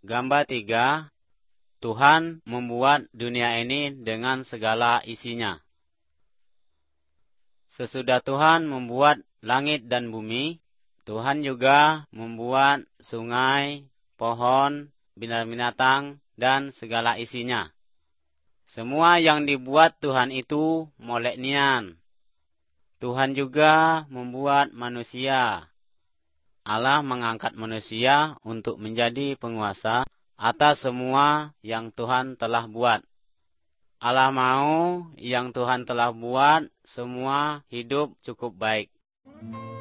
Gambar 3. Tuhan membuat dunia ini dengan segala isinya. Sesudah Tuhan membuat langit dan bumi, Tuhan juga membuat sungai, pohon, binatang, dan segala isinya. Semua yang dibuat Tuhan itu molek nian. Tuhan juga membuat manusia. Allah mengangkat manusia untuk menjadi penguasa atas semua yang Tuhan telah buat. Allah mau yang Tuhan telah buat semua hidup cukup baik.